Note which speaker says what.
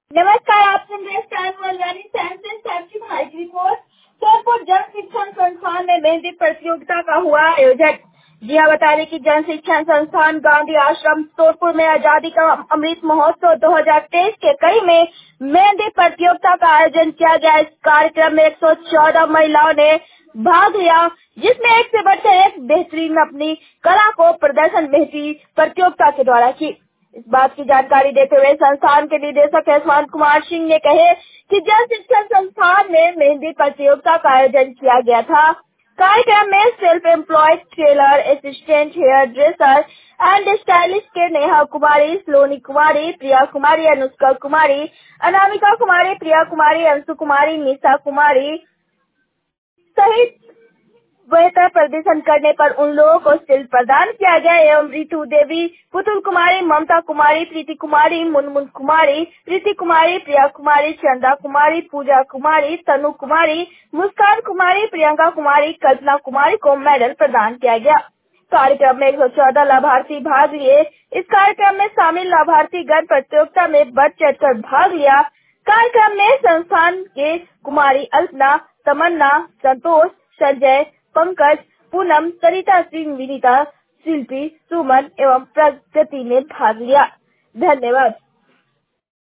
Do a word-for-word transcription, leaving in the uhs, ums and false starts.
Speaker 1: नमस्कार, आप सुन रहे स्टार वर्ल्ड यानी सैमसंग सैमसंग हाइट रिपोर्ट। सोनपुर जन शिक्षण संस्थान में मेहंदी प्रतियोगिता का हुआ आयोजन। जी हाँ, बता दें कि जन शिक्षण संस्थान गांधी आश्रम सोनपुर में आजादी का अमृत महोत्सव दो हज़ार तेईस के कड़ी में मेहंदी प्रतियोगिता का आयोजन किया गया। इस कार्यक्रम में एक सौ चौदह महिलाओं ने भाग लिया, जिसमें एक से बढ़कर एक बेहतरीन अपनी कला को प्रदर्शन मेहंदी प्रतियोगिता के द्वारा की। इस बात की जानकारी देते हुए संस्थान के निदेशक यशवंत कुमार सिंह ने कहे कि जन शिक्षण संस्थान में मेहंदी प्रतियोगिता का आयोजन किया गया था। कार्यक्रम में self employed tailor, assistant, hairdresser and stylist के नेहा कुमारी, सलोनी कुमारी, प्रिया कुमारी, अनुष्का कुमारी, अनामिका कुमारी, प्रिया कुमारी, अंशु कुमारी, निशा कुमारी सहित बेहतर प्रदर्शन करने पर उन लोगों को शिल्प प्रदान किया गया एवं रितु देवी, पुतुल कुमारी, ममता कुमारी, प्रीति कुमारी, मुनमुन कुमारी, प्रीति कुमारी, प्रिया कुमारी, चंदा कुमारी, पूजा कुमारी, तनु कुमारी, मुस्कान कुमारी, प्रियंका कुमारी, कल्पना कुमारी को मेडल प्रदान किया गया। कार्यक्रम में एक सौ चौदह लाभार्थी भाग लिए। इस कार्यक्रम में शामिल लाभार्थी गण प्रतियोगिता में बढ़ चढ़ कर भाग लिया। कार्यक्रम में संस्थान के कुमारी अल्पना, तमन्ना, संतोष, संजय, पंकज, पूनम, सरिता सिंह, विनीता, शिल्पी, सुमन एवं प्रगति ने भाग लिया। धन्यवाद।